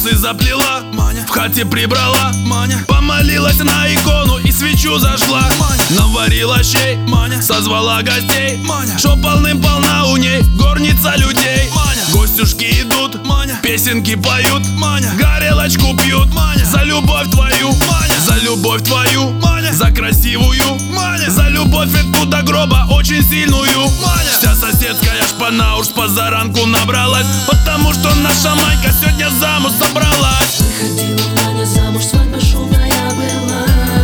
косы заплела, Маня, в хате прибрала, Маня, помолилась на икону и свечу зашла, Маня, наварила щей, Маня, созвала гостей, Маня, шо полным-полна у ней горница людей, Маня, гостюшки идут, Маня, песенки поют, Маня, горелочку пьют, Маня, за любовь твою, Маня, за любовь твою, Маня, за красивую, Маня, за любовь эту до гроба очень сильную, Маня. Вся соседская шпана уж позаранку набралась, потому что наша Манька сегодня замуж собралась. Выходила Маня замуж, свадьба шумная была.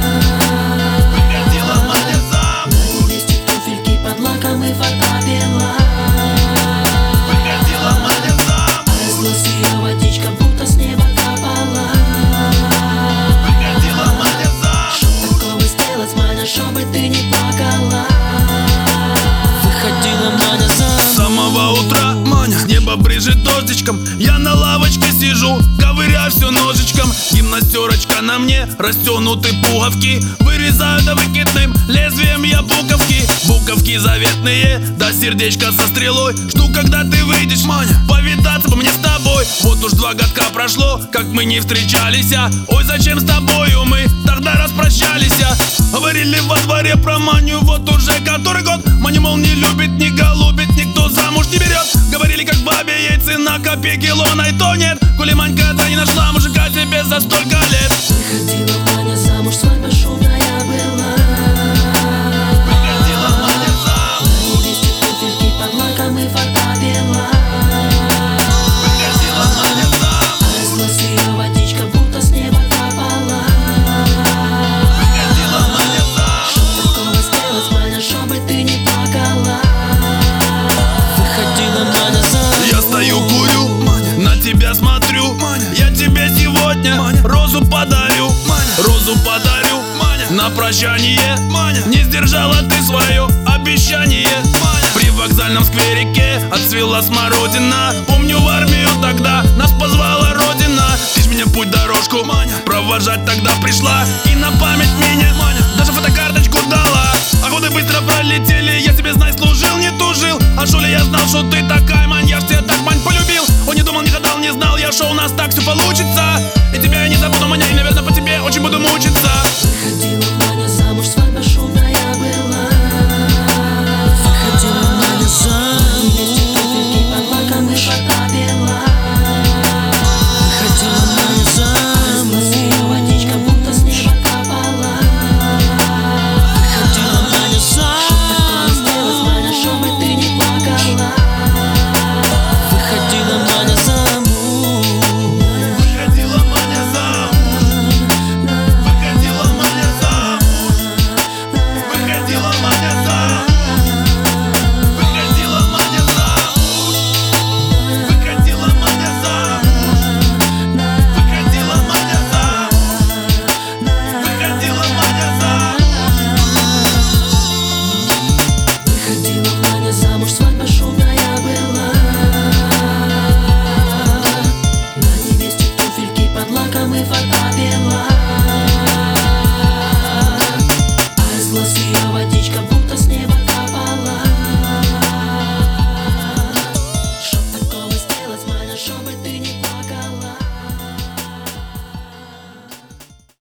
Выходила Маня замуж, на невесте туфельки под лаком и фата пила. выходила Маня замуж, Разлилась ее водичка, будто с неба капала. выходила Маня замуж. Что такого сделать, Маня, чтобы ты не плакала? Выходила Маня замуж. С самого утра, Маня, с неба брызжет дождичком. Я на лавочке сижу, ковыряю все ножичком. Гимнастерочка на мне, растянуты пуговки. Вырезаю до выкидным лезвием я буковки. Буковки заветные, да сердечко со стрелой. Жду, когда ты выйдешь, Маня, повидаться бы мне с тобой. Вот уж 2 годка прошло, как мы не встречались. Ой, зачем с тобою мы тогда распрощались? Говорили во дворе про Маню вот уже который год. Маню, мол, не любит, не голубит, никто замуж не берет. Говорили, как бабе ей цена копейки лона, и то нет. Коли Манька-то не нашла мужика себе за столько лет. Выходила Маня замуж, свадьба шумная была. Выходила Маня замуж, На невесте туфельки под лаком и фата пила. выходила Маня замуж, Разлилась ее водичка, будто с неба капала. выходила Маня замуж. Что такого сделать, Маня, чтобы ты не плакала? Выходила Маня замуж. Я стою, курю, Маня, на тебя смотрю, Маня, я тебе сегодня, Маня, розу подарю, Маня, розу подарю, Маня, на прощание, Маня, не сдержала ты свое обещание, Маня. При вокзальном скверике отцвела смородина. Помню, в армию тогда нас позвала родина. Ты ж меня путь дорожку, Маня, провожать тогда пришла. И на память меня, Маня, даже фотокарточку дала. А годы быстро пролетели, я тебе, знай, служил, не тужил. А шо ли я знал, что ты такая, Мань, я ж тебя так, Мань, полюбил. Он не думал, не гадал, не знал я, что у нас так все получится. И тебя я не забуду, Маня, и, наверное, по тебе очень буду мучиться. Выходила Маня